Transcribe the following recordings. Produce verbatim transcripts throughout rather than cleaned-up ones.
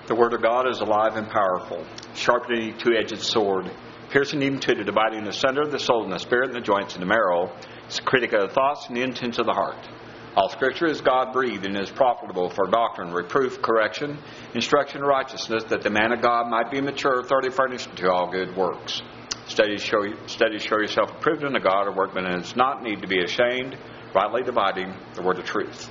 The Word of God is alive and powerful, sharper than any two-edged sword, piercing even to the dividing asunder of the soul and the spirit and the joints and the marrow. It's a critic of the thoughts and the intents of the heart. All Scripture is God-breathed and is profitable for doctrine, reproof, correction, instruction, and righteousness, that the man of God might be mature, thoroughly furnished to all good works. Study to show, study to show yourself approved unto God, a workman that does not need to be ashamed, rightly dividing the word of truth.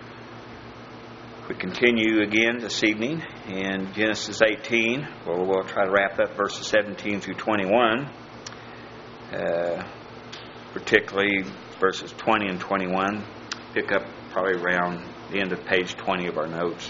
We continue again this evening in Genesis eighteen, where we'll try to wrap up verses seventeen through twenty-one, uh, particularly verses twenty and twenty-one. Pick up probably around the end of page twenty of our notes.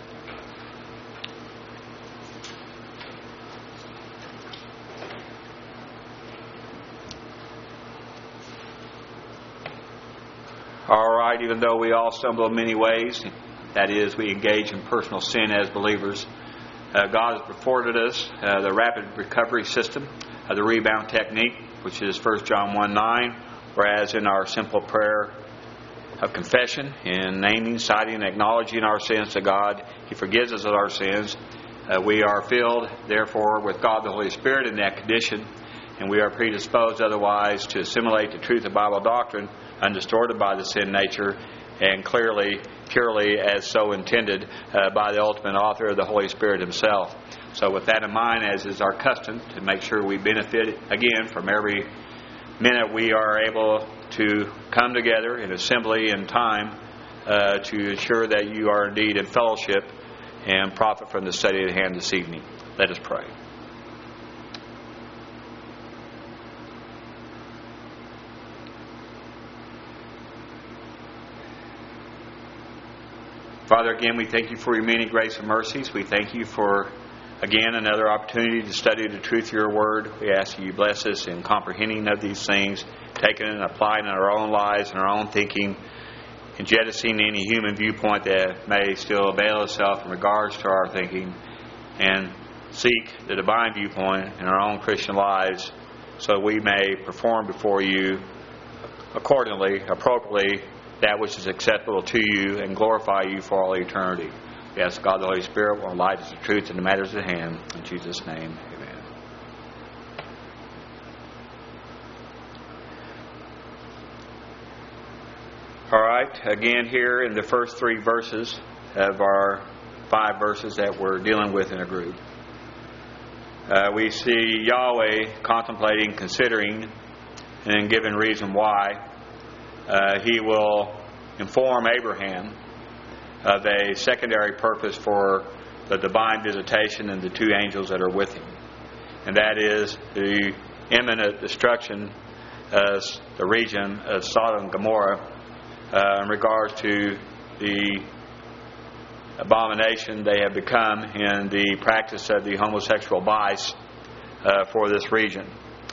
All right, even though we all stumble in many ways, that is, we engage in personal sin as believers, uh, God has afforded us uh, the rapid recovery system, uh, the rebound technique, which is First John one nine, whereas in our simple prayer of confession, in naming, citing, and acknowledging our sins to God, He forgives us of our sins. Uh, we are filled, therefore, with God the Holy Spirit in that condition, and we are predisposed otherwise to assimilate the truth of Bible doctrine, undistorted by the sin nature, and clearly, purely as so intended uh, by the ultimate author of the Holy Spirit Himself. So with that in mind, as is our custom, to make sure we benefit again from every minute we are able to come together in assembly and time uh, to ensure that you are indeed in fellowship and profit from the study at hand this evening. Let us pray. Father, again, we thank You for Your many grace and mercies. We thank You for, again, another opportunity to study the truth of Your Word. We ask You bless us in comprehending of these things, taking and applying in our own lives and our own thinking, and jettisoning any human viewpoint that may still avail itself in regards to our thinking, and seek the divine viewpoint in our own Christian lives so we may perform before You accordingly, appropriately, that which is acceptable to You, and glorify You for all eternity. We ask God the Holy Spirit will enlighten us the truth in the matters at hand. In Jesus' name, amen. All right, again here in the first three verses of our five verses that we're dealing with in a group, uh, we see Yahweh contemplating, considering, and giving reason why Uh, he will inform Abraham of a secondary purpose for the divine visitation and the two angels that are with him. And that is the imminent destruction of the region of Sodom and Gomorrah uh, in regards to the abomination they have become in the practice of the homosexual vice uh, for this region.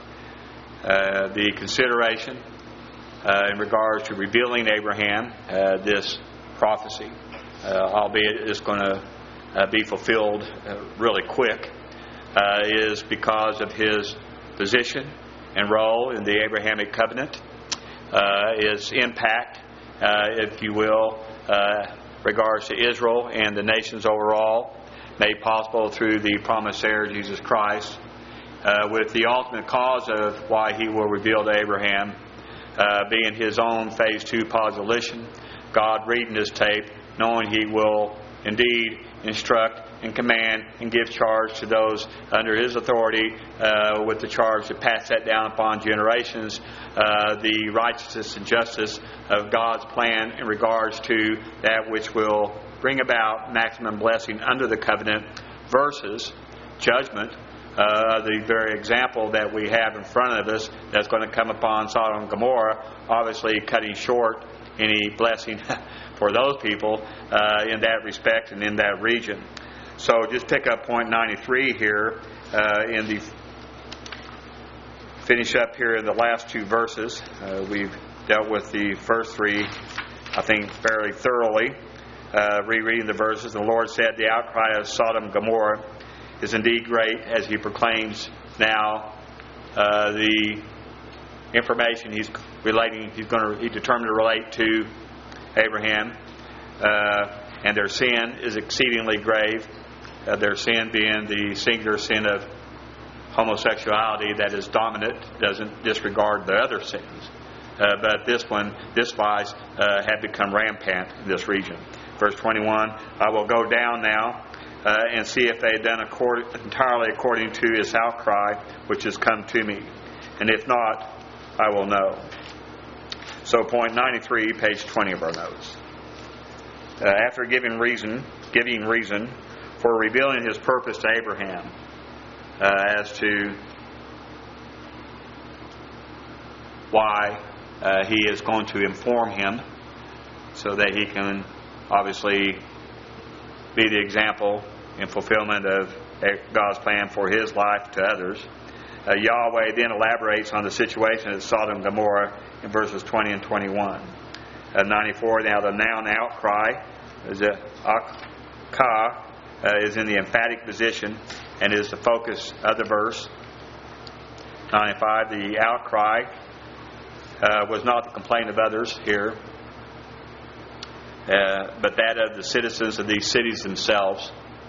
Uh, the consideration Uh, in regards to revealing Abraham uh, this prophecy, uh, albeit it's going to uh, be fulfilled uh, really quick, uh, is because of his position and role in the Abrahamic covenant, uh, his impact, uh, if you will, uh, regards to Israel and the nations overall, made possible through the promised heir Jesus Christ, uh, with the ultimate cause of why He will reveal to Abraham Uh, being His own phase two position, God reading this tape, knowing He will indeed instruct and command and give charge to those under His authority, uh, with the charge to pass that down upon generations, uh, the righteousness and justice of God's plan in regards to that which will bring about maximum blessing under the covenant versus judgment. Uh, the very example that we have in front of us that's going to come upon Sodom and Gomorrah, obviously cutting short any blessing for those people uh, in that respect and in that region. So just pick up point ninety-three here uh, in the finish up here in the last two verses. Uh, we've dealt with the first three, I think, fairly thoroughly. Uh, rereading the verses, the Lord said, "The outcry of Sodom and Gomorrah is indeed great," as He proclaims now uh, the information He's relating. He's going to. He determined to relate to Abraham, uh, and their sin is exceedingly grave. uh, their sin being the singular sin of homosexuality that is dominant, doesn't disregard the other sins. Uh, but this one, this vice, uh, had become rampant in this region. Verse twenty-one, I will go down now uh, and see if they had done accord, entirely according to his outcry, which has come to me. And if not, I will know. So point ninety-three, page twenty of our notes. Uh, after giving reason, giving reason for revealing his purpose to Abraham uh, as to why uh, he is going to inform him so that he can obviously be the example in fulfillment of God's plan for his life to others. Uh, Yahweh then elaborates on the situation at Sodom and Gomorrah in verses twenty and twenty-one. Uh, ninety-four, now the noun outcry is a akah, uh, is in the emphatic position and is the focus of the verse. ninety-five, the outcry uh, was not the complaint of others here, uh, but that of the citizens of these cities themselves.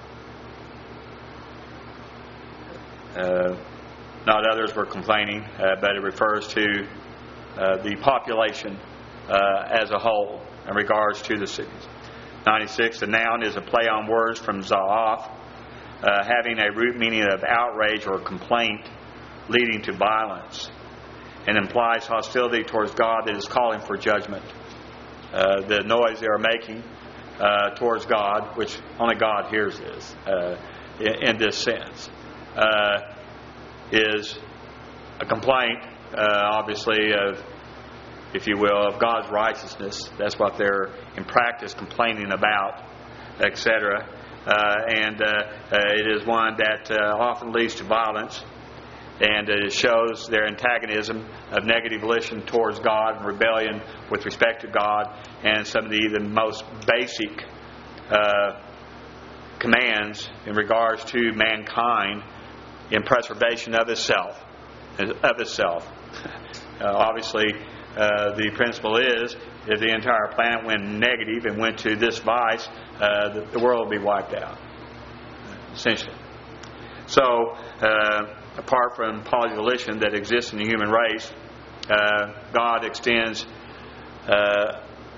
Uh, not others were complaining, uh, but it refers to uh, the population uh, as a whole in regards to the cities. ninety-six, the noun is a play on words from za'af, uh, having a root meaning of outrage or complaint leading to violence, and implies hostility towards God that is calling for judgment. Uh, the noise they are making uh, towards God, which only God hears this uh, in, in this sense, uh, is a complaint, uh, obviously, of, if you will, of God's righteousness. That's what they're in practice complaining about, et cetera. Uh, and uh, uh, it is one that uh, often leads to violence, and it shows their antagonism of negative volition towards God and rebellion with respect to God, and some of the even most basic uh, commands in regards to mankind in preservation of itself. Of itself. Uh, obviously, uh, the principle is if the entire planet went negative and went to this vice, uh, the, the world would be wiped out, essentially. So, uh, apart from polyvolition that exists in the human race, uh, God extends uh,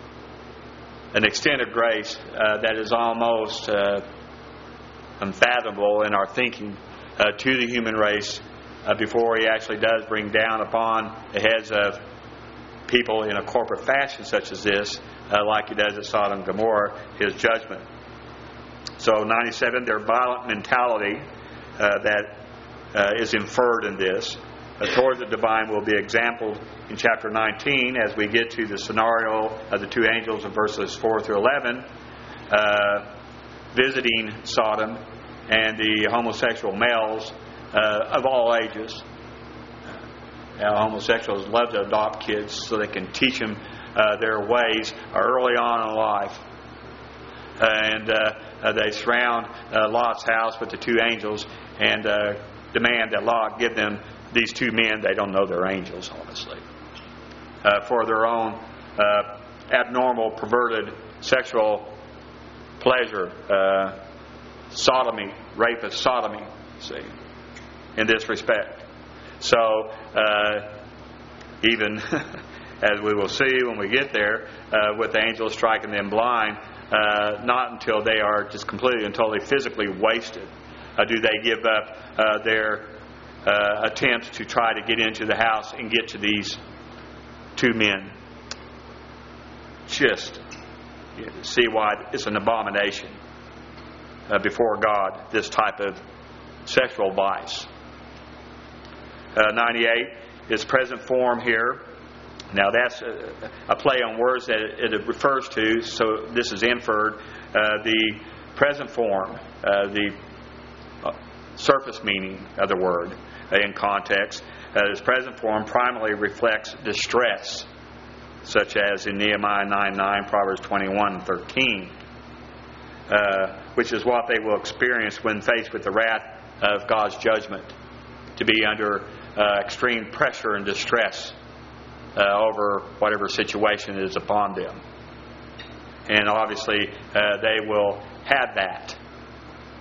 an extent of grace uh, that is almost uh, unfathomable in our thinking uh, to the human race uh, before He actually does bring down upon the heads of people in a corporate fashion such as this, uh, like He does at Sodom and Gomorrah, His judgment. So ninety-seven, their violent mentality uh, that uh, is inferred in this uh, towards the divine will be exampled in chapter nineteen as we get to the scenario of the two angels in verses four through eleven uh, visiting Sodom and the homosexual males uh, of all ages. Now, homosexuals love to adopt kids so they can teach them uh, their ways early on in life. And uh, uh, they surround uh, Lot's house with the two angels and uh, demand that Lot give them these two men. They don't know they're angels, honestly, uh, for their own uh, abnormal, perverted sexual pleasure, uh, sodomy, rapist sodomy, see, in this respect. So, uh, even as we will see when we get there, uh, with the angels striking them blind, uh, not until they are just completely and totally physically wasted uh, do they give up uh, their uh, attempts to try to get into the house and get to these two men. Just you know, see why it's an abomination uh, before God, this type of sexual vice. Uh, ninety-eight, its present form here. Now that's a, a play on words that it, it refers to, so this is inferred. Uh, the present form, uh, the uh, surface meaning of the word uh, in context, uh, its present form primarily reflects distress, such as in Nehemiah nine nine, Proverbs twenty-one thirteen, uh, which is what they will experience when faced with the wrath of God's judgment, to be under uh, extreme pressure and distress uh, over whatever situation is upon them. And obviously uh, they will have that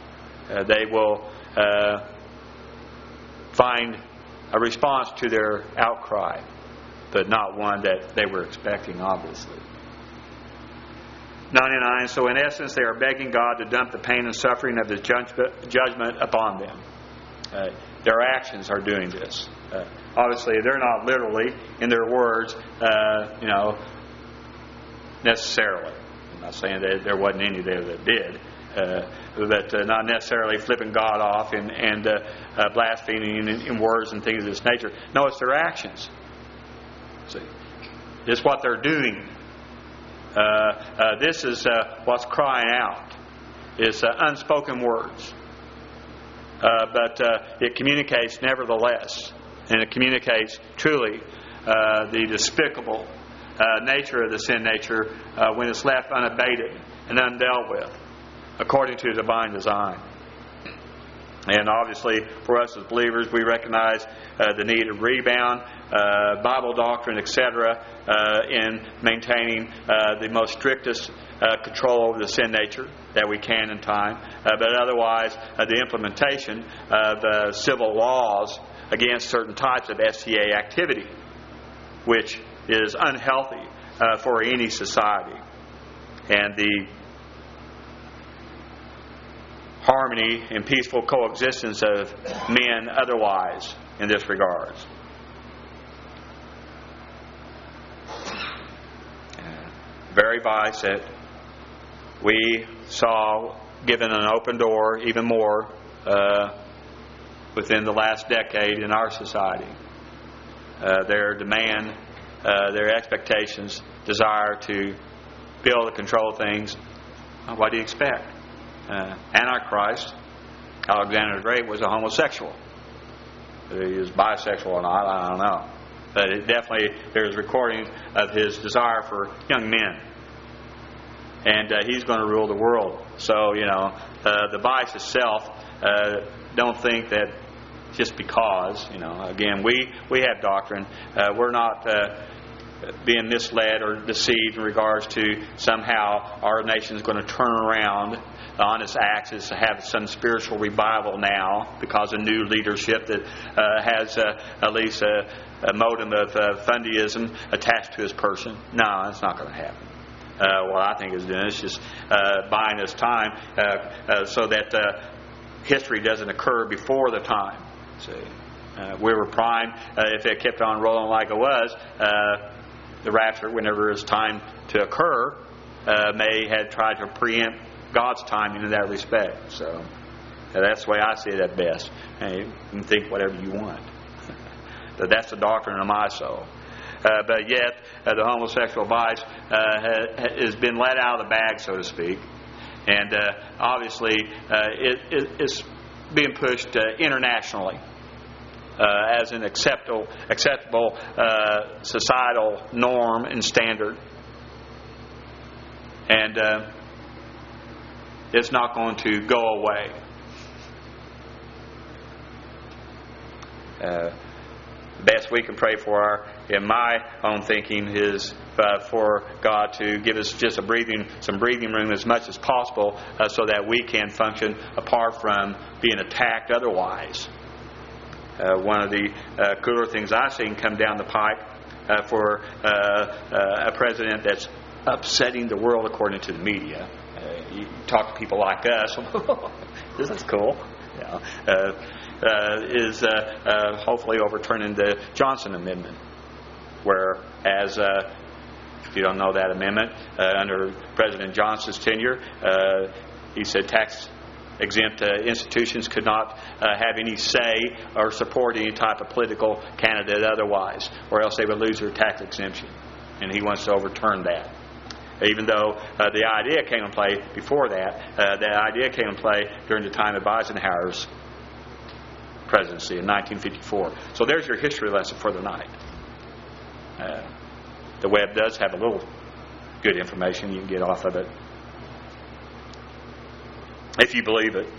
Uh, they will uh, find a response to their outcry, but not one that they were expecting, obviously. ninety-nine, so in essence, they are begging God to dump the pain and suffering of His judgment upon them. Uh, their actions are doing this. Uh, obviously, they're not literally, in their words, uh, you know, necessarily. I'm not saying that there wasn't any there that did, uh, but uh, not necessarily flipping God off and, and uh, uh, blaspheming in, in words and things of this nature. No, it's their actions. See, it's what they're doing. Uh, uh, this is uh, what's crying out. It's uh, unspoken words. Uh, but uh, it communicates nevertheless. And it communicates truly uh, the despicable uh, nature of the sin nature uh, when it's left unabated and undealt with, according to divine design. And obviously, for us as believers, we recognize uh, the need of rebound, uh, Bible doctrine, et cetera, uh, in maintaining uh, the most strictest uh, control over the sin nature that we can in time. Uh, but otherwise, uh, the implementation of uh, civil laws against certain types of S T A activity, which is unhealthy uh, for any society. And the harmony and peaceful coexistence of men otherwise in this regards. Very vice that we saw given an open door even more uh, within the last decade in our society. Uh, their demand, uh, their expectations, desire to be able to control things. What do you expect? Uh, Antichrist, Alexander the Great, was a homosexual. Whether he was bisexual or not, I don't know. But it definitely, there's recording of his desire for young men. And uh, he's going to rule the world. So, you know, uh, the vice itself, uh, don't think that just because, you know, again, we, we have doctrine. Uh, we're not uh, being misled or deceived in regards to somehow our nation's going to turn around on its axis to have some spiritual revival now because of new leadership that uh, has uh, at least a, a modem of uh, fundyism attached to his person. No, that's not going to happen. Uh, what I think is doing is just uh, buying us time uh, uh, so that uh, history doesn't occur before the time. See, uh, we were primed. Uh, if it kept on rolling like it was, uh, the rapture, whenever it's time to occur, uh, may have tried to preempt God's timing in that respect. So uh, that's the way I see it at best. And you can think whatever you want. But that's the doctrine of my soul. Uh, but yet, uh, the homosexual vice uh, ha, has been let out of the bag, so to speak. And uh, obviously, uh, it, it, it's being pushed uh, internationally uh, as an acceptable, acceptable uh, societal norm and standard. And uh, it's not going to go away. Uh, the best we can pray for, our, in my own thinking, is uh, for God to give us just a breathing, some breathing room as much as possible, uh, so that we can function apart from being attacked otherwise. Uh, one of the uh, cooler things I've seen come down the pipe uh, for uh, uh, a president that's upsetting the world according to the media. Uh, you talk to people like us, this is cool. You know, uh, uh, is uh, uh, hopefully overturning the Johnson Amendment, where, as uh, if you don't know that amendment, uh, under President Johnson's tenure, uh, he said tax exempt uh, institutions could not uh, have any say or support any type of political candidate otherwise, or else they would lose their tax exemption. And he wants to overturn that. Even though uh, the idea came in play before that, uh, the idea came in play during the time of Eisenhower's presidency in nineteen fifty-four. So there's your history lesson for the night. Uh, the web does have a little good information you can get off of it, if you believe it.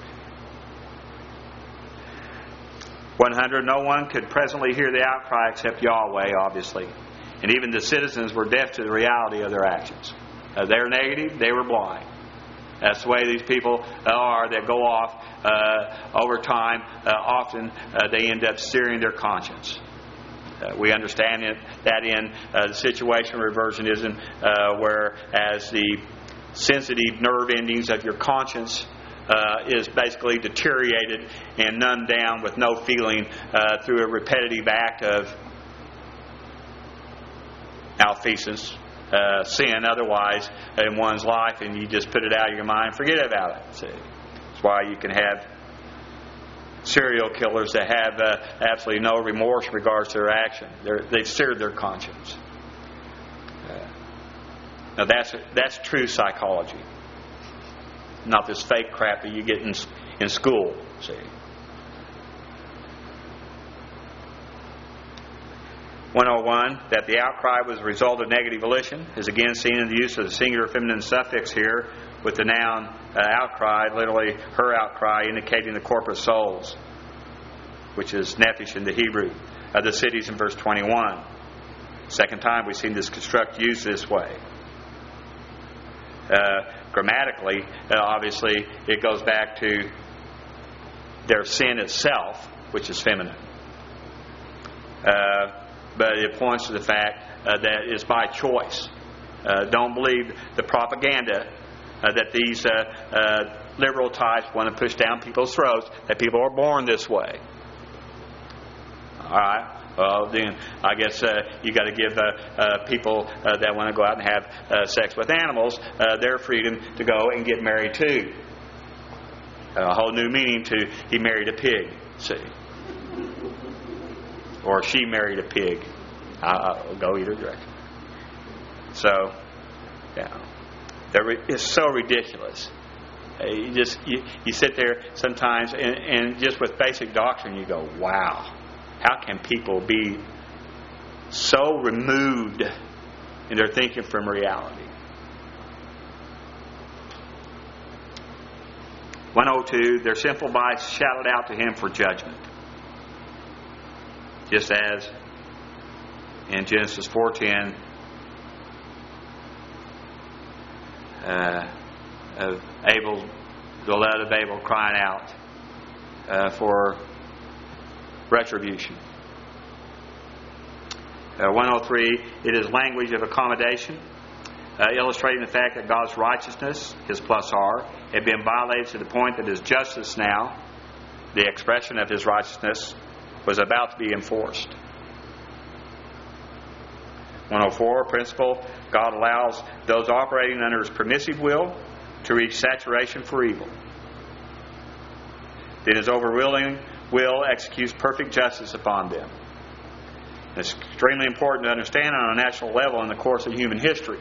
one hundred, no one could presently hear the outcry except Yahweh, obviously. And even the citizens were deaf to the reality of their actions. Uh, they were negative, they were blind. That's the way these people are that go off uh, over time. Uh, often uh, they end up searing their conscience. Uh, we understand it, that in uh, the situation of reversionism, uh, where as the sensitive nerve endings of your conscience uh, is basically deteriorated and numbed down with no feeling uh, through a repetitive act of malfeasance, uh, sin otherwise in one's life, and you just put it out of your mind, forget about it. See? That's why you can have serial killers that have uh, absolutely no remorse in regards to their action. They're, they've seared their conscience. Uh, now that's that's true psychology, not this fake crap that you get in in school. See. one oh one, that the outcry was a result of negative volition, is again seen in the use of the singular feminine suffix here with the noun uh, outcry, literally her outcry, indicating the corporate souls, which is nephesh in the Hebrew, of the cities in verse twenty-one. Second time we've seen this construct used this way. Uh, grammatically, uh, obviously, it goes back to their sin itself, which is feminine. Uh, But it points to the fact uh, that it's by choice. Uh, don't believe the propaganda uh, that these uh, uh, liberal types want to push down people's throats, that people are born this way. All right. Well, then I guess uh, you got to give uh, uh, people uh, that want to go out and have uh, sex with animals uh, their freedom to go and get married too. A whole new meaning to he married a pig. See. Or she married a pig. I'll go either direction. So, yeah, it's so ridiculous. You just you, you sit there sometimes, and, and just with basic doctrine, you go, "Wow, how can people be so removed in their thinking from reality?" one oh two, their sinful vice shouted out to him for judgment. Just as in Genesis four ten, uh, of Abel, the lad of Abel crying out uh, for retribution. Uh, one oh three, it is language of accommodation, uh, illustrating the fact that God's righteousness, His plus R, had been violated to the point that His justice now, the expression of His righteousness, was about to be enforced. one oh four, principle, God allows those operating under His permissive will to reach saturation for evil. Then His overruling will executes perfect justice upon them. It's extremely important to understand on a national level in the course of human history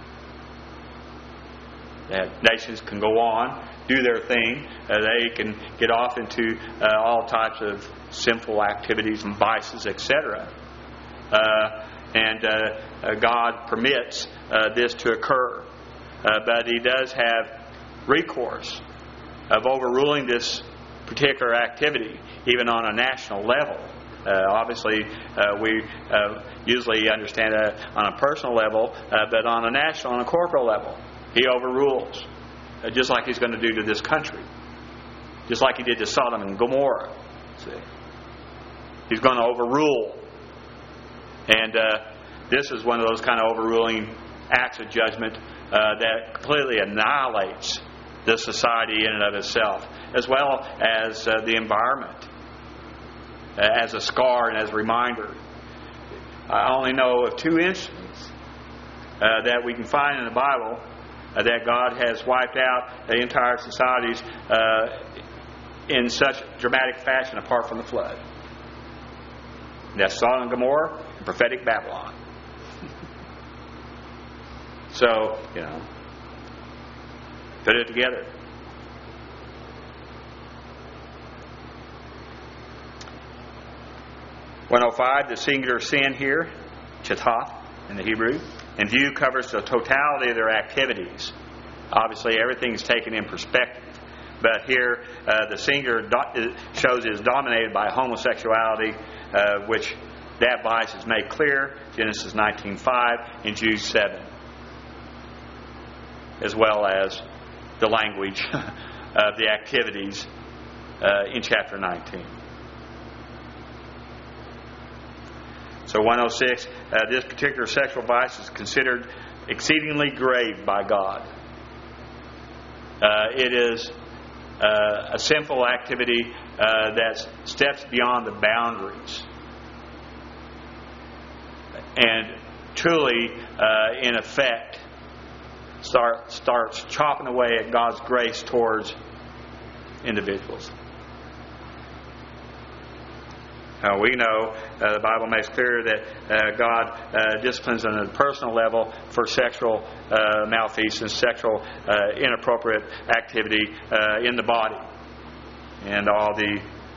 that nations can go on, do their thing. Uh, they can get off into uh, all types of sinful activities and vices, et cetera. Uh, and uh, uh, God permits uh, this to occur. Uh, but He does have recourse of overruling this particular activity, even on a national level. Uh, obviously, uh, we uh, usually understand that on a personal level, uh, but on a national and a corporate level, He overrules, uh, just like He's going to do to this country, just like He did to Sodom and Gomorrah. See, He's going to overrule, and uh, this is one of those kind of overruling acts of judgment uh, that completely annihilates the society in and of itself, as well as uh, the environment, uh, as a scar and as a reminder. I only know of two instances uh, that we can find in the Bible uh, that God has wiped out the entire societies uh, in such dramatic fashion apart from the flood. And that's Sodom and Gomorrah and prophetic Babylon. So, you know, put it together. one oh five, the singular sin here, chatath in the Hebrew, in view covers the totality of their activities. Obviously, everything is taken in perspective. But here, uh, the singular do- shows it is dominated by homosexuality, uh, which that vice is made clear, Genesis nineteen five and Jude seven, as well as the language of the activities uh, in chapter nineteen. So one oh six, uh, this particular sexual vice is considered exceedingly grave by God. Uh, it is uh, a sinful activity uh, that steps beyond the boundaries and truly, uh, in effect, start, starts chopping away at God's grace towards individuals. Uh, we know uh, the Bible makes clear that uh, God uh, disciplines on a personal level for sexual uh, malfeasance, sexual uh, inappropriate activity uh, in the body. And all the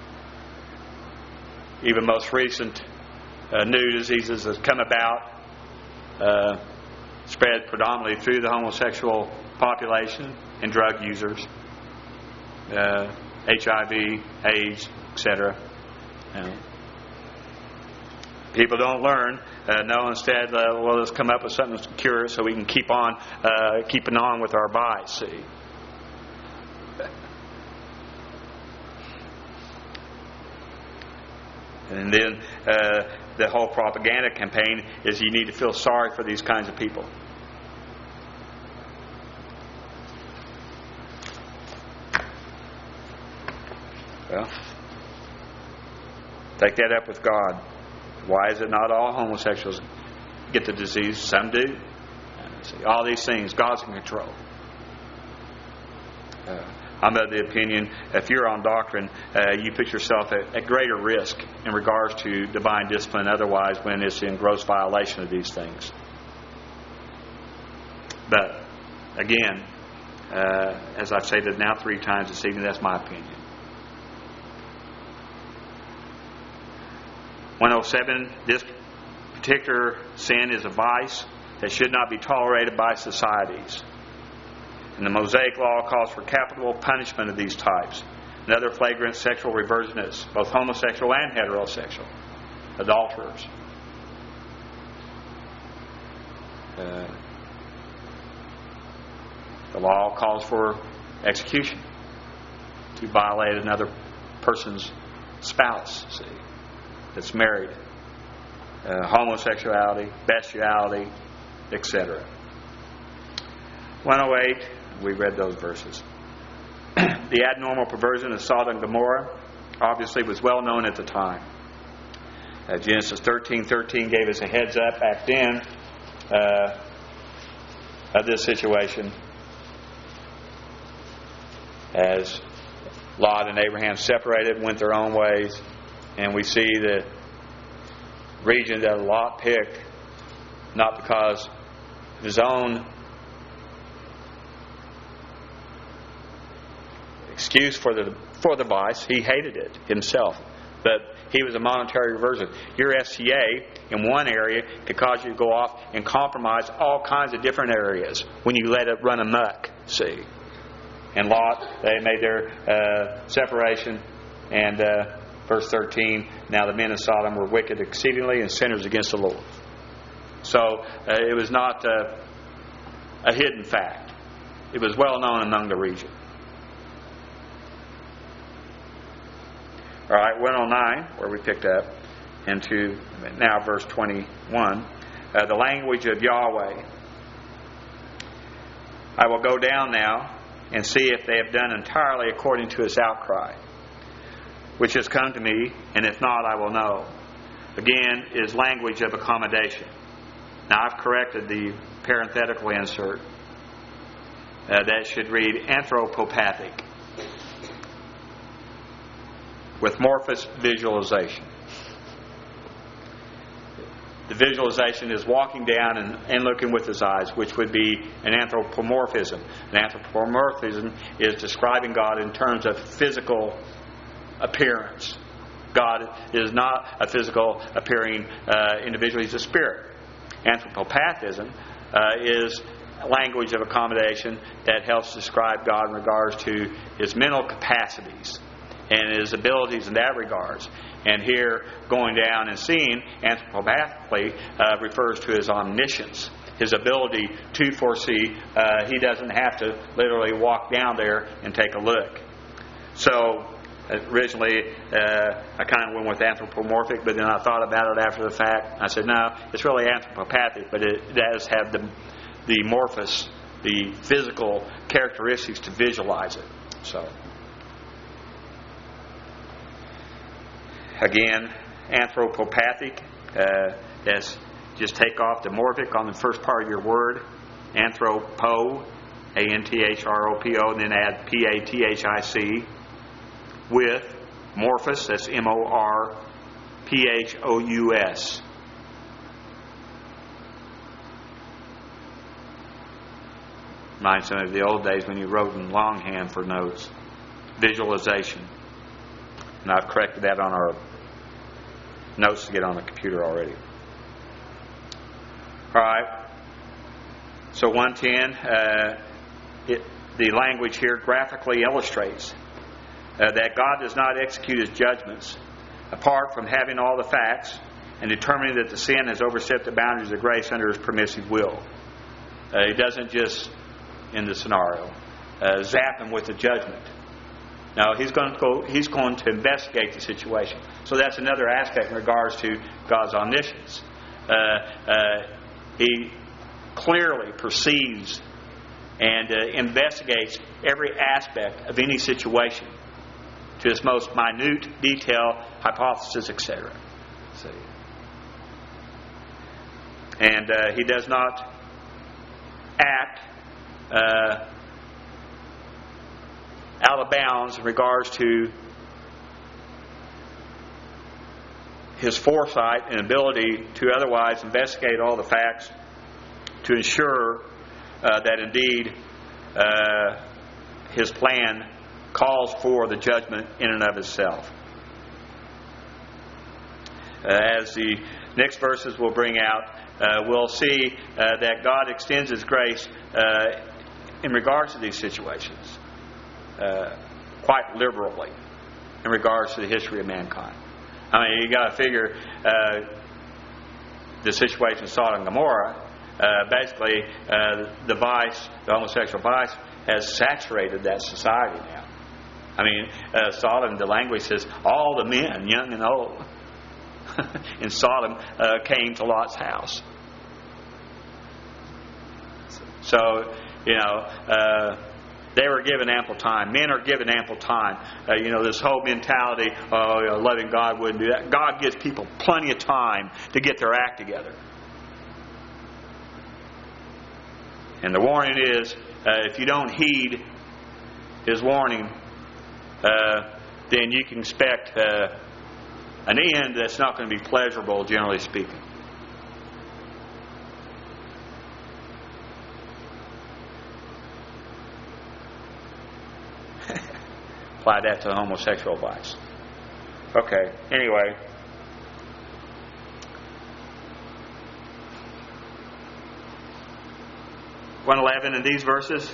even most recent uh, new diseases that come about uh, spread predominantly through the homosexual population and drug users, uh, H I V, AIDS, et cetera. Uh, People don't learn. Uh, no, instead, uh, well, let's come up with something to cure it so we can keep on, uh, keeping on with our vice. See, and then uh, the whole propaganda campaign is you need to feel sorry for these kinds of people. Well, take that up with God. Why is it not all homosexuals get the disease? Some do. See, all these things, God's in control. Uh, I'm of the opinion, if you're on doctrine, uh, you put yourself at, at greater risk in regards to divine discipline otherwise when it's in gross violation of these things. But, again, uh, as I've stated now three times this evening, that's my opinion. one oh seven, this particular sin is a vice that should not be tolerated by societies. And the Mosaic Law calls for capital punishment of these types. Another flagrant sexual reversionists, both homosexual and heterosexual, adulterers. Uh, the law calls for execution to violate another person's spouse, see, that's married. Uh, homosexuality, bestiality, et cetera. one oh eight, we read those verses. The abnormal perversion of Sodom and Gomorrah obviously was well known at the time. Uh, Genesis thirteen thirteen gave us a heads up back then uh, of this situation as Lot and Abraham separated, went their own ways, and we see the region that Lot picked not because of his own excuse for the for the vice. He hated it himself, but he was a monetary reversion. Your S T A in one area could cause you to go off and compromise all kinds of different areas when you let it run amok. See, and Lot, they made their uh, separation, and uh, verse thirteen. Now the men of Sodom were wicked exceedingly and sinners against the Lord. So uh, it was not uh, a hidden fact. It was well known among the region. All right, one oh nine, where we picked up, into now verse twenty-one, uh, the language of Yahweh. I will go down now and see if they have done entirely according to his outcry, which has come to me, and if not, I will know. Again, is language of accommodation. Now, I've corrected the parenthetical insert. Uh, that should read anthropopathic, with morphous visualization. The visualization is walking down and, and looking with his eyes, which would be an anthropomorphism. An anthropomorphism is describing God in terms of physical appearance. God is not a physical appearing uh, individual, he's a spirit. Anthropopathism uh, is language of accommodation that helps describe God in regards to his mental capacities and his abilities in that regards. And here, going down and seeing, anthropopathically uh, refers to his omniscience. his ability to foresee. Uh, he doesn't have to literally walk down there and take a look. So originally uh, I kind of went with anthropomorphic, but then I thought about it after the fact. I said, no, it's really anthropopathic, but it does have the, the morphos, the physical characteristics to visualize it. So, again, anthropopathic, uh, that's just take off the morphic on the first part of your word, anthropo, A N T H R O P O, and then add P A T H I C, with morphos, that's M O R P H O U S. Reminds me of the old days when you wrote in longhand for notes. Visualization. And I've corrected that on our notes to get on the computer already. Alright. So one ten, uh, it, the language here graphically illustrates uh, that God does not execute His judgments apart from having all the facts and determining that the sin has overstepped the boundaries of grace under His permissive will. Uh, he doesn't just, in the scenario, uh, zap him with the judgment. No, he's going to go, he's going to investigate the situation. So that's another aspect in regards to God's omniscience. Uh, uh, he clearly perceives and uh, investigates every aspect of any situation to its most minute detail, hypothesis, et cetera. See? And uh, he does not act uh, out of bounds in regards to his foresight and ability to otherwise investigate all the facts to ensure uh, that indeed uh, his plan calls for the judgment in and of itself. Uh, as the next verses will bring out, uh, we'll see uh, that God extends His grace uh, in regards to these situations uh, quite liberally in regards to the history of mankind. I mean, you got to figure uh, the situation of Sodom and Gomorrah. Uh, basically, uh, the vice, the homosexual vice, has saturated that society now. I mean, uh, Sodom, the language says, all the men, young and old, in Sodom uh, came to Lot's house. So, you know, uh, they were given ample time. Men are given ample time. Uh, you know, this whole mentality, oh, you know, loving God wouldn't do that. God gives people plenty of time to get their act together. And the warning is, uh, if you don't heed His warning, uh, then you can expect uh, an end that's not going to be pleasurable, generally speaking. Apply that to the homosexual vice. Okay, anyway. one eleven in these verses.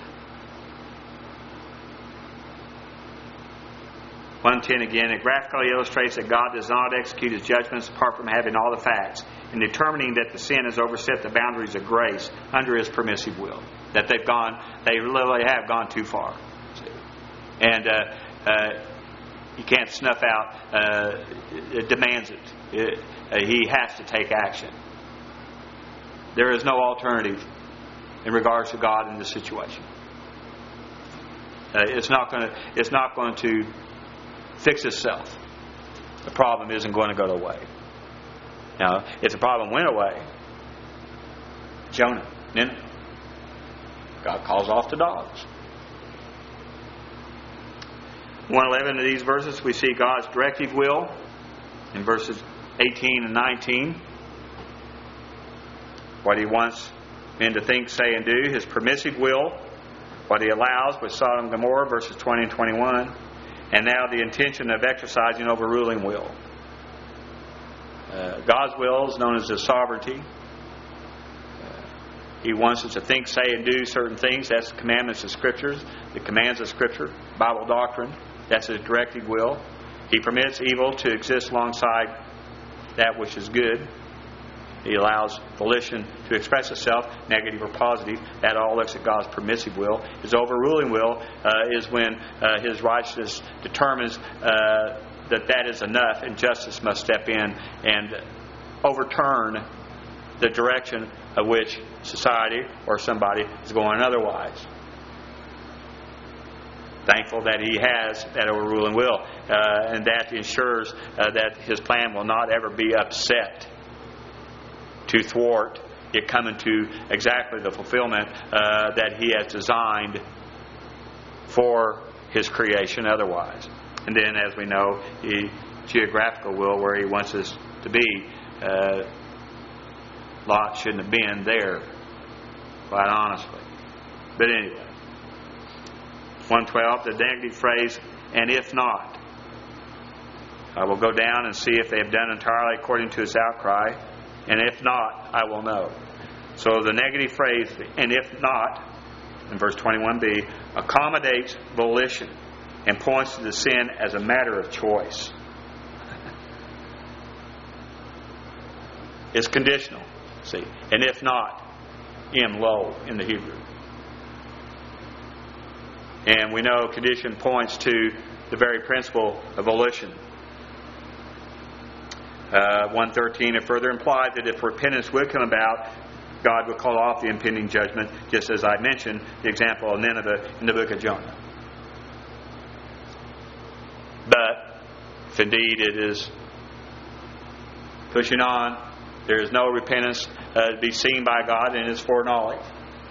one ten again. It graphically illustrates that God does not execute His judgments apart from having all the facts and determining that the sin has overstepped the boundaries of grace under His permissive will. That they've gone, they literally have gone too far. And uh, uh, you can't snuff out, uh, it demands it. it uh, he has to take action. There is no alternative in regards to God in this situation. Uh, it's not going to. It's not going to fix itself. The problem isn't going to go away. Now, if the problem went away, Jonah, Nineveh, God calls off the dogs. one eleven of these verses, we see God's directive will in verses eighteen and nineteen. What He wants men to think, say, and do. His permissive will, what He allows with Sodom and Gomorrah, verses twenty and twenty-one. And now the intention of exercising overruling will. Uh, God's will is known as His sovereignty. Uh, he wants us to think, say, and do certain things. That's the commandments of Scriptures, the commands of Scripture, Bible doctrine. That's His directive will. He permits evil to exist alongside that which is good. He allows volition to express itself, negative or positive. That all looks at God's permissive will. His overruling will uh, is when uh, His righteousness determines uh, that that is enough, and justice must step in and overturn the direction of which society or somebody is going otherwise. Thankful that He has that overruling will, uh, and that ensures uh, that His plan will not ever be upset to thwart it coming to exactly the fulfillment uh, that He has designed for His creation otherwise. And then, as we know, the geographical will, where He wants us to be, uh, Lot shouldn't have been there, quite honestly. But anyway, one twelve, the negative phrase, and if not. I will go down and see if they have done entirely according to His outcry, and if not, I will know. So the negative phrase, and if not, in verse twenty-one b, accommodates volition and points to the sin as a matter of choice. It's conditional, see. And if not, im lo in the Hebrew. And we know condition points to the very principle of volition. Uh, one thirteen, it further implied that if repentance would come about, God would call off the impending judgment, just as I mentioned the example of Nineveh in the book of Jonah. But if indeed it is pushing on, there is no repentance uh, to be seen by God in His foreknowledge.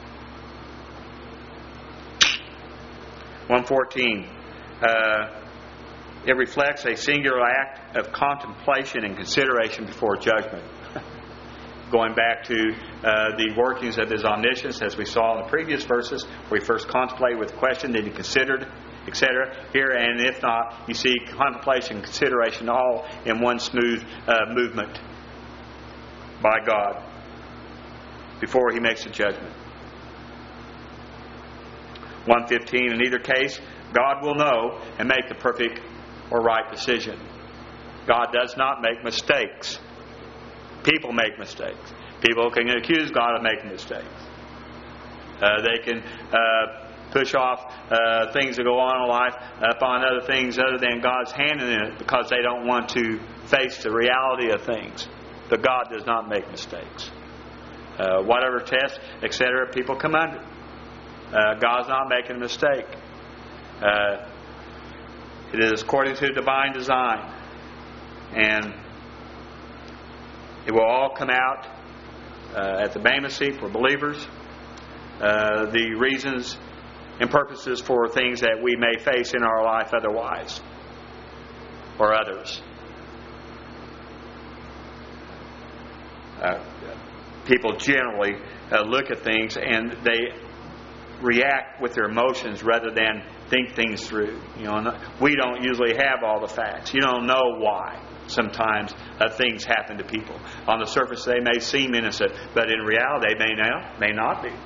one fourteen, uh, it reflects a singular act of contemplation and consideration before judgment. Going back to uh, the workings of His omniscience, as we saw in the previous verses, where He first contemplated with question, then He considered, et cetera. Here, and if not, you see contemplation and consideration all in one smooth uh, movement by God before He makes a judgment. one fifteen, in either case, God will know and make the perfect or right decision. God does not make mistakes. People make mistakes. People can accuse God of making mistakes. Uh, they can uh, push off uh, things that go on in life upon other things other than God's hand in it because they don't want to face the reality of things. But God does not make mistakes. Uh, whatever test, et cetera, people come under. Uh, God's not making a mistake. Uh, it is according to divine design. And it will all come out uh, at the Bema seat for believers. Uh, the reasons and purposes for things that we may face in our life otherwise or others. Uh, people generally uh, look at things and they react with their emotions rather than think things through. You know, we don't usually have all the facts. You don't know why sometimes uh, things happen to people. On the surface, they may seem innocent, but in reality, they may not, may not be.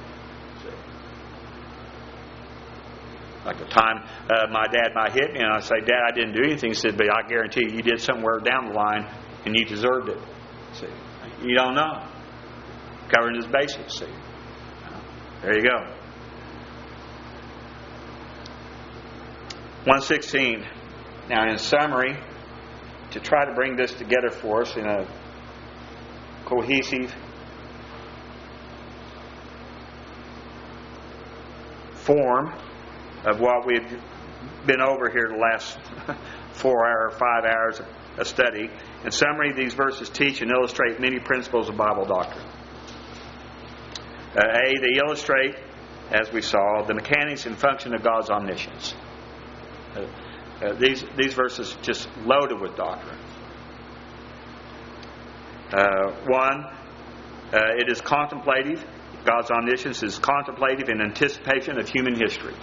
Like the time uh, my dad might hit me, and I say, "Dad, I didn't do anything." He said, "But I guarantee you, you did somewhere down the line, and you deserved it." See, you don't know. Covering his bases. See, there you go. one sixteen. Now, in summary, to try to bring this together for us in a cohesive form of what we've been over here the last four hour, five hours of study. In summary, these verses teach and illustrate many principles of Bible doctrine. Uh, A, they illustrate, as we saw, the mechanics and function of God's omniscience. Uh, uh, these these verses just loaded with doctrine. Uh, one, uh, it is contemplative. God's omniscience is contemplative in anticipation of human history.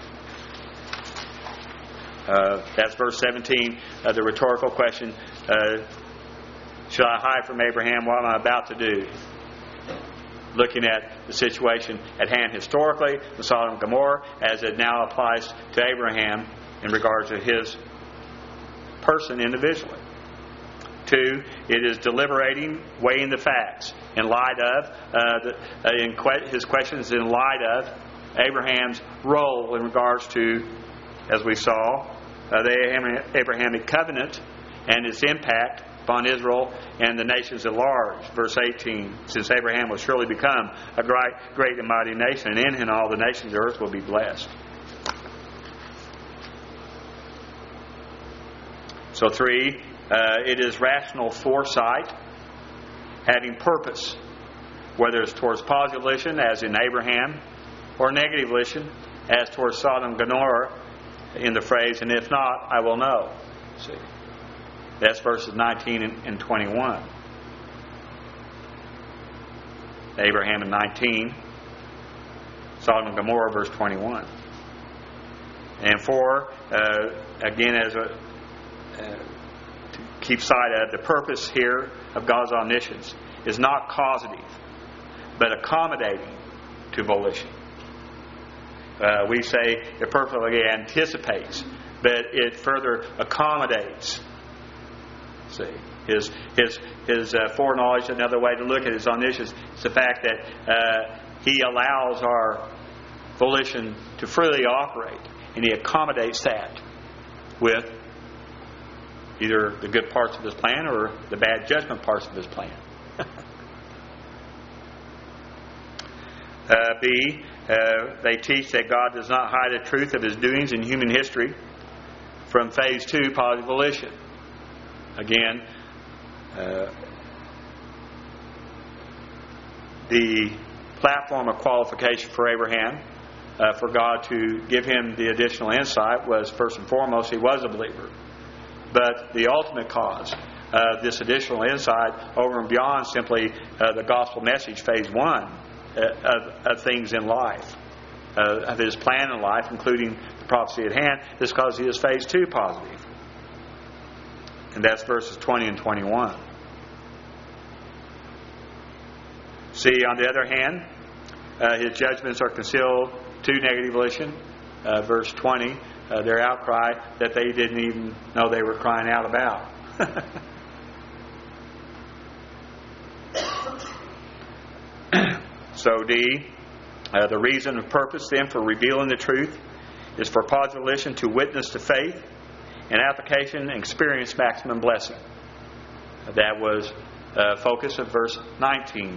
Uh, that's verse seventeen, uh, the rhetorical question, uh, should I hide from Abraham what am I about to do? Looking at the situation at hand historically, the Sodom and Gomorrah, as it now applies to Abraham in regard to his person individually. Two, it is deliberating, weighing the facts in light of uh, the, uh, in que- his questions in light of Abraham's role in regards to, as we saw, uh, the Abrahamic covenant and its impact upon Israel and the nations at large. Verse eighteen, since Abraham will surely become a great, great and mighty nation, and in him all the nations of the earth will be blessed. So three, uh, it is rational foresight, having purpose, whether it's towards positive volition, as in Abraham, or negative volition, as towards Sodom and Gomorrah, in the phrase, and if not, I will know. See, that's verses nineteen and twenty-one. Abraham in nineteen, Sodom and Gomorrah, verse twenty-one. And four, uh, again, as a uh, to keep sight of, the purpose here of God's omniscience is not causative, but accommodating to volition. Uh, we say it perfectly anticipates, but it further accommodates. See, his his his uh, foreknowledge. Another way to look at his omniscience is the fact that uh, he allows our volition to freely operate, and he accommodates that with either the good parts of his plan or the bad judgment parts of his plan. uh, B. Uh, they teach that God does not hide the truth of His doings in human history from phase two, positive volition. Again, uh, the platform of qualification for Abraham, uh, for God to give him the additional insight, was first and foremost he was a believer. But the ultimate cause of this additional insight, over and beyond simply uh, the gospel message, phase one uh, of, of things in life, uh, of his plan in life, including the prophecy at hand, is because he is phase two positive. And that's verses twenty and twenty-one. See, on the other hand, uh, his judgments are concealed to negative volition. Uh, verse twenty, uh, their outcry that they didn't even know they were crying out about. So D, uh, the reason and purpose then for revealing the truth is for positive volition to witness to faith and application and experience maximum blessing. That was the focus of verse nineteen.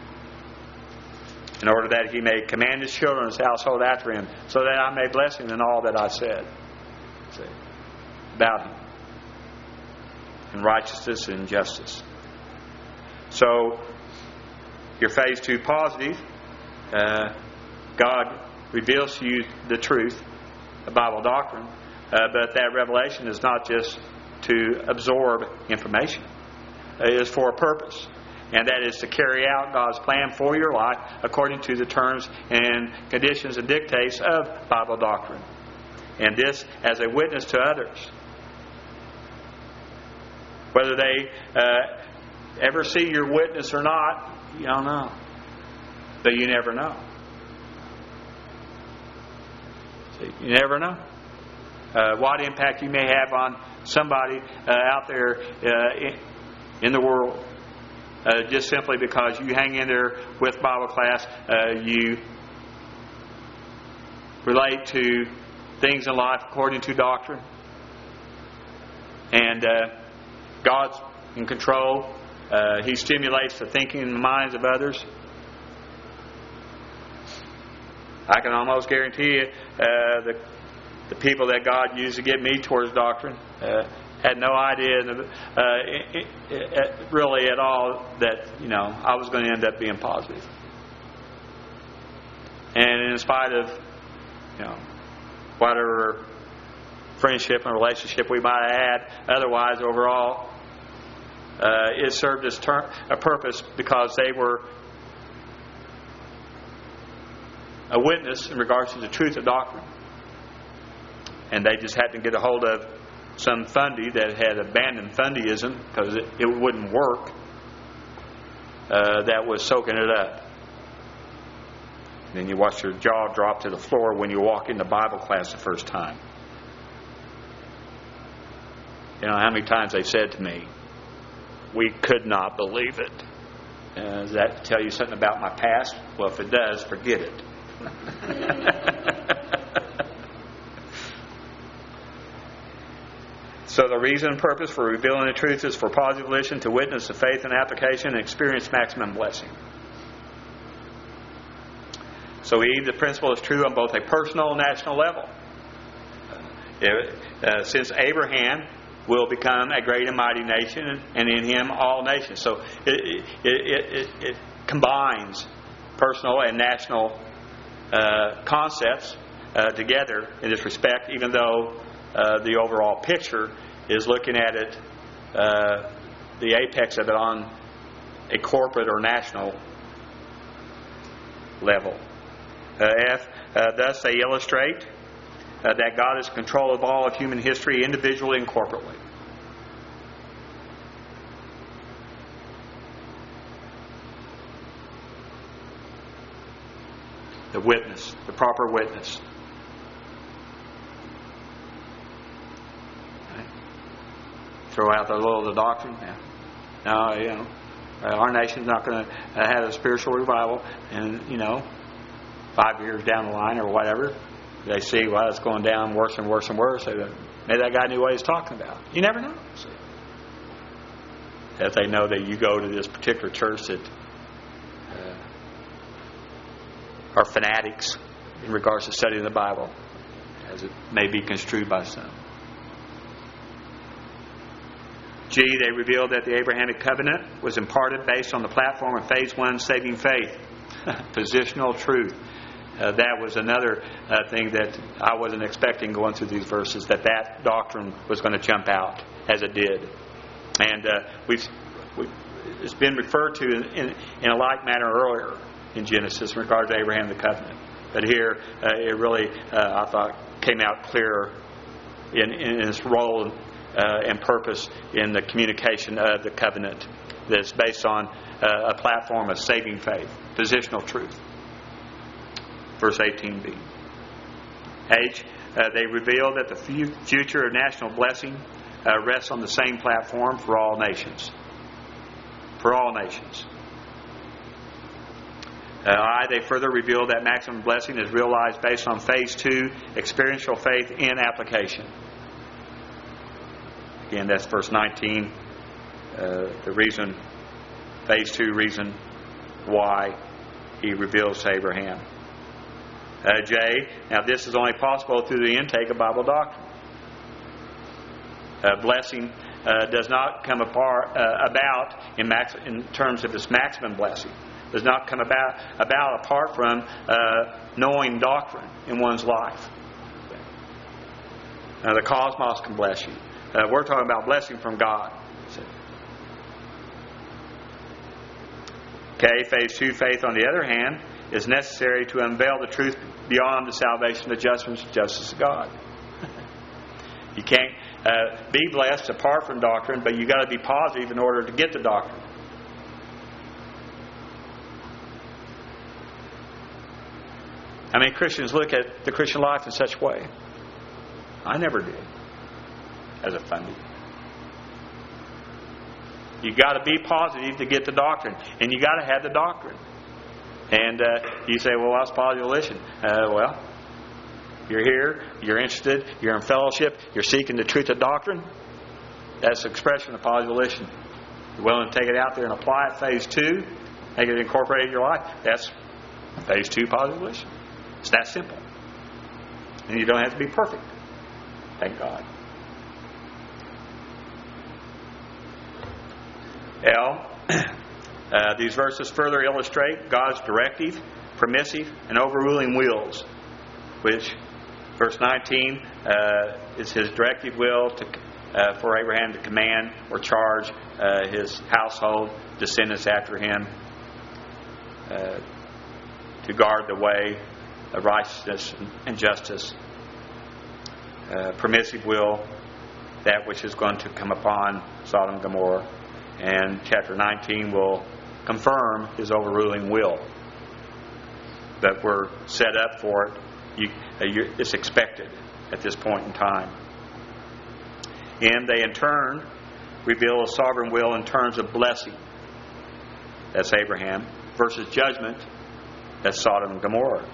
In order that he may command his children and his household after him, so that I may bless him in all that I said. See, about him. In righteousness and justice. So, your phase two positive, uh, God reveals to you the truth, the Bible doctrine, uh, but that revelation is not just to absorb information. It is for a purpose. And that is to carry out God's plan for your life according to the terms and conditions and dictates of Bible doctrine. And this as a witness to others. Whether they uh, ever see your witness or not, you don't know. But you never know. See, you never know. Uh, what impact you may have on somebody uh, out there uh, in, in the world. Uh, just simply because you hang in there with Bible class, uh, you relate to things in life according to doctrine, and uh, God's in control. Uh, he stimulates the thinking and the minds of others. I can almost guarantee you uh, the the people that God used to get me towards doctrine uh, had no idea, uh, it, it, it, really at all, that you know I was going to end up being positive. And in spite of you know whatever friendship and relationship we might have had, otherwise overall, uh, it served its ter- a purpose because they were a witness in regards to the truth of doctrine, and they just happened to get a hold of some fundy that had abandoned fundyism because it, it wouldn't work, uh, that was soaking it up. And then you watch your jaw drop to the floor when you walk into Bible class the first time. You know how many times they said to me, we could not believe it. Uh, does that tell you something about my past? Well, if it does, forget it. So the reason and purpose for revealing the truth is for positive volition to witness the faith and application and experience maximum blessing. So we, the principle is true on both a personal and national level. Uh, uh, since Abraham will become a great and mighty nation, and in him all nations. So it, it, it, it, it combines personal and national uh, concepts uh, together in this respect, even though uh, the overall picture is looking at it, uh, the apex of it on a corporate or national level. Uh, F, uh, thus they illustrate Uh, that God is in control of all of human history, individually and corporately. The witness, the proper witness. Right? Throw out the little of the doctrine. Yeah. No, you know, our nation's not going to uh, have a spiritual revival, and you know, five years down the line or whatever. They see, well, it's going down worse and worse and worse. So maybe that guy knew what he was talking about. You never know. See? If they know that you go to this particular church that uh, are fanatics in regards to studying the Bible, as it may be construed by some. G, they revealed that the Abrahamic covenant was imparted based on the platform of phase one, saving faith. Positional truth. Uh, that was another uh, thing that I wasn't expecting going through these verses, that that doctrine was going to jump out as it did. And uh, we've, we've it's been referred to in, in, in a like manner earlier in Genesis in regard to Abraham the covenant. But here uh, it really, uh, I thought, came out clearer in, in its role uh, and purpose in the communication of the covenant that's based on uh, a platform of saving faith, positional truth. Verse eighteen b. H, uh, they reveal that the future of national blessing uh, rests on the same platform for all nations. For all nations. Uh, I, they further reveal that maximum blessing is realized based on phase two, experiential faith in application. Again, that's verse nineteen. Uh, the reason, phase two reason why he reveals to Abraham. Uh, J, now this is only possible through the intake of Bible doctrine. Uh, blessing uh, does not come apart, uh, about in, max, in terms of its maximum blessing. Does not come about, about apart from uh, knowing doctrine in one's life. Uh, the cosmos can bless you. Uh, we're talking about blessing from God. Okay, phase two, faith on the other hand, is necessary to unveil the truth beyond the salvation, the judgment, and justice of God. You can't uh, be blessed apart from doctrine, but you've got to be positive in order to get the doctrine. I mean, Christians look at the Christian life in such a way. I never did, as a fundy. You've got to be positive to get the doctrine, and you've got to have the doctrine. And uh, you say, well, that's positive volition. Uh, well, you're here, you're interested, you're in fellowship, you're seeking the truth of doctrine. That's the expression of positive volition. You're willing to take it out there and apply it, phase two, make it incorporate in your life. That's phase two, positive volition. It's that simple. And you don't have to be perfect. Thank God. L. Uh, these verses further illustrate God's directive, permissive, and overruling wills, which, verse nineteen, uh, is His directive will to, uh, for Abraham to command or charge uh, his household, descendants after him, uh, to guard the way of righteousness and justice. Uh, permissive will, that which is going to come upon Sodom and Gomorrah. And chapter nineteen will confirm His overruling will. That we're set up for it. You, uh, it's expected at this point in time. And they in turn reveal a sovereign will in terms of blessing. That's Abraham. Versus judgment. That's Sodom and Gomorrah.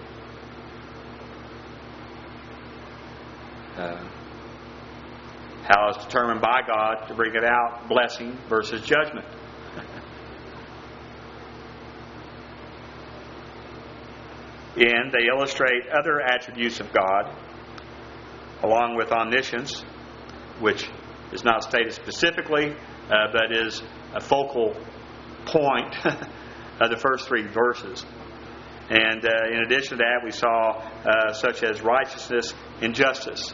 Uh, how it's determined by God to bring it out. Blessing versus judgment. And they illustrate other attributes of God, along with omniscience, which is not stated specifically, uh, but is a focal point of the first three verses. And uh, in addition to that, we saw uh, such as righteousness and justice,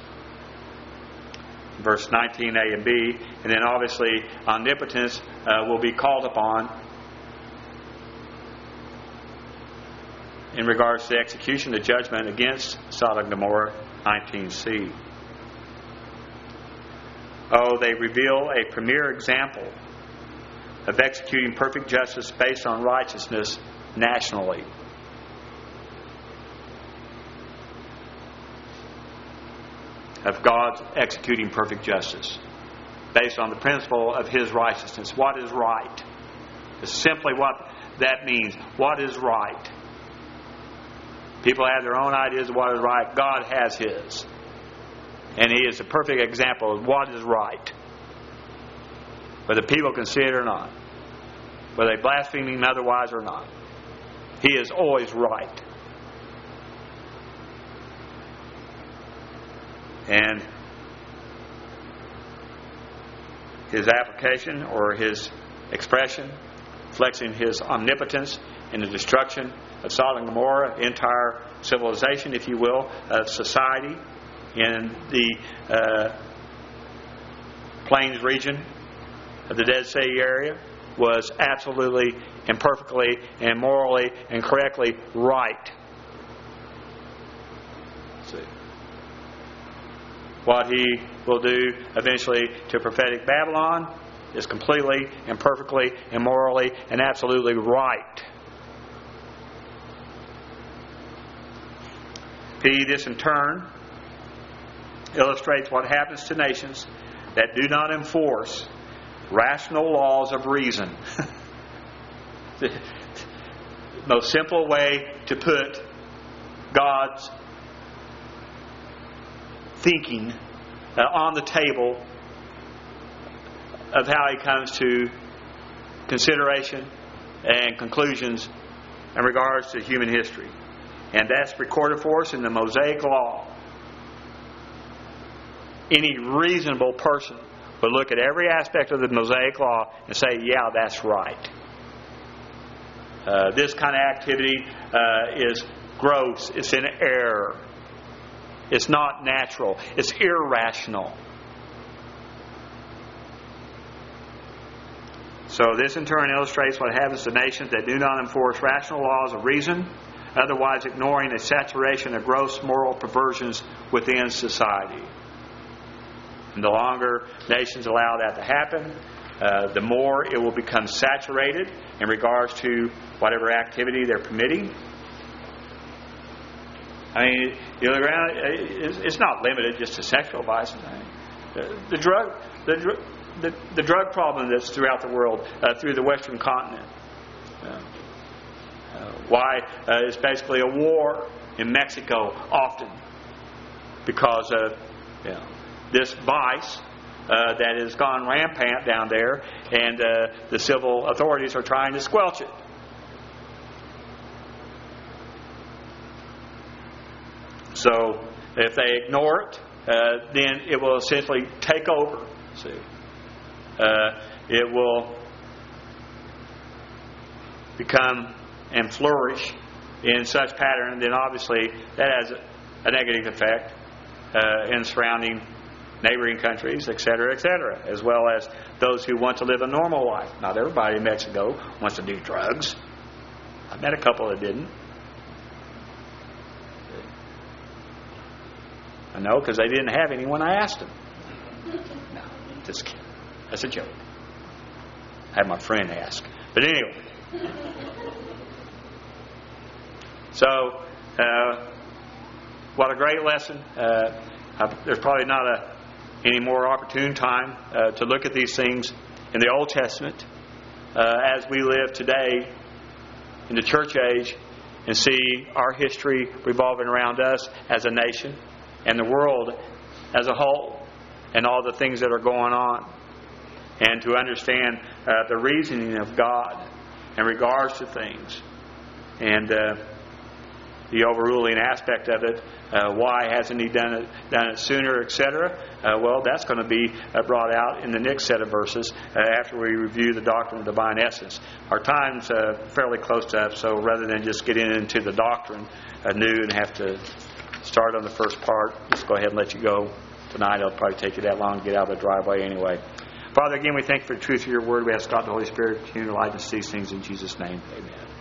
verse nineteen a and b, and then obviously omnipotence uh, will be called upon in regards to the execution of judgment against Sodom and Gomorrah, nineteen c. Oh, they reveal a premier example of executing perfect justice based on righteousness nationally. Of God's executing perfect justice based on the principle of His righteousness. What is right? Is simply what that means. What is right? People have their own ideas of what is right. God has His. And He is a perfect example of what is right. Whether people can see it or not. Whether they blaspheme Him otherwise or not. He is always right. And His application or His expression, flexing His omnipotence in the destruction of Sodom and Gomorrah, entire civilization, if you will, of society in the uh, plains region of the Dead Sea area, was absolutely and perfectly and morally and correctly right. See. What He will do eventually to prophetic Babylon is completely and perfectly and morally and absolutely right. P. This in turn illustrates what happens to nations that do not enforce rational laws of reason. The most simple way to put God's thinking uh, on the table of how He comes to consideration and conclusions in regards to human history. And that's recorded for us in the Mosaic Law. Any reasonable person would look at every aspect of the Mosaic Law and say, yeah, that's right. Uh, this kind of activity uh, is gross. It's in error. It's not natural. It's irrational. So this in turn illustrates what happens to nations that do not enforce rational laws of reason, otherwise ignoring a saturation of gross moral perversions within society. And the longer nations allow that to happen, uh, the more it will become saturated in regards to whatever activity they're permitting. I mean, you look around, it's not limited just to sexual vices. The, the drug, the, the, the drug problem that's throughout the world, uh, through the Western continent. Uh, uh, why? Uh, it's basically a war in Mexico often because of, you know, this vice uh, that has gone rampant down there, and uh, the civil authorities are trying to squelch it. So if they ignore it, uh, then it will essentially take over. See, uh, it will become and flourish in such pattern. Then obviously that has a negative effect uh, in surrounding neighboring countries, et cetera, et cetera, as well as those who want to live a normal life. Not everybody in Mexico wants to do drugs. I met a couple that didn't. I know, because they didn't have any when I asked them. No, just kidding. That's a joke. I had my friend ask. But anyway. So, uh, what a great lesson. Uh, there's probably not a any more opportune time uh, to look at these things in the Old Testament uh, as we live today in the church age and see our history revolving around us as a nation and the world as a whole and all the things that are going on, and to understand uh, the reasoning of God in regards to things and uh, the overruling aspect of it. Uh, why hasn't He done it done it sooner, et cetera. Uh, well, that's going to be uh, brought out in the next set of verses uh, after we review the doctrine of divine essence. Our time's uh, fairly close to up, so rather than just getting into the doctrine anew and have to start on the first part, just go ahead and let you go tonight. It'll probably take you that long to get out of the driveway anyway. Father, again, we thank you for the truth of your word. We ask God the Holy Spirit to continue to light us these things in Jesus' name. Amen.